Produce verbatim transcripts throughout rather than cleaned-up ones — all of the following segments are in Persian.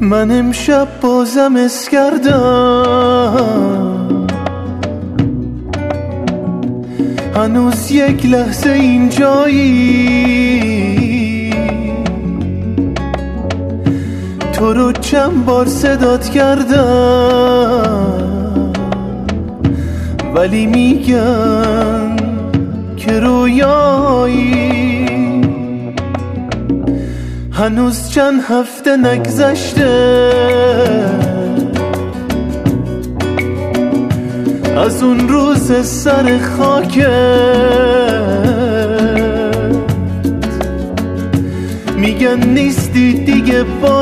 من امشب بازم اس کردم، هنوز یک لحظه اینجایی، تو رو چند بار صدات کردم ولی میگن که رویایی. هنوز چند هفته نگذشته از اون روز سر خاکت، میگن نیستی دیگه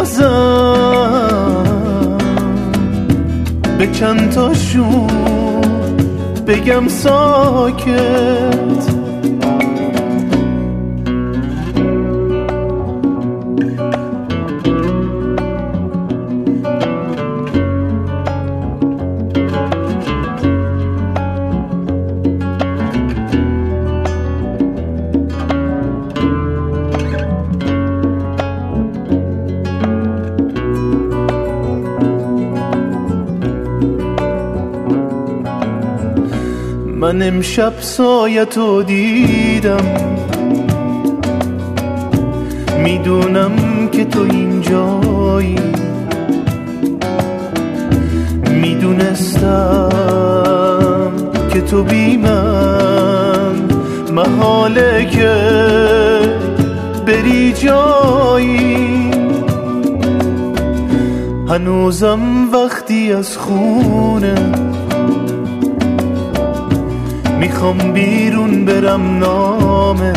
بازم به چند تاشون بگم ساکت. من امشب سایتو دیدم، میدونم که تو اینجایی، میدونستم که تو بی من محاله که بری جایی. هنوزم وقتی از خونه میخوام بیرون برم، نامه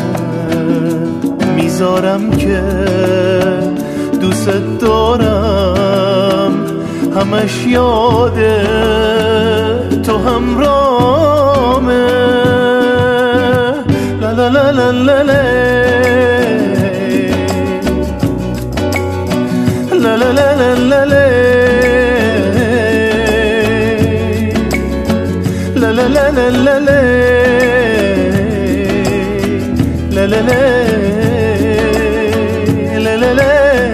میذارم که دوست دارم، همش یاده تو همرامه. لا لا لا لا لا لا لا لا لا لا لا لا لا لا لا لا لا لا لا.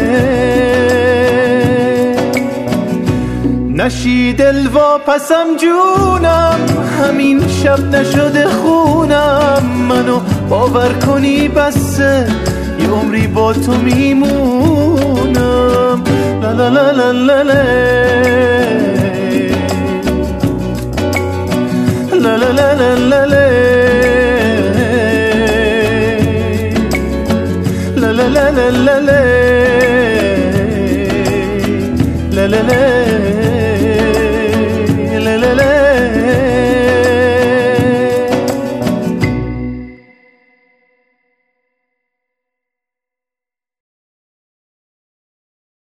نشی دل و پسم جونم، همین شب نشده خونم، منو باور کنی بسه یه عمری با تو میمونم. لا لا لا لا لا لا لا لا لا لا لا لا لا لا لا لا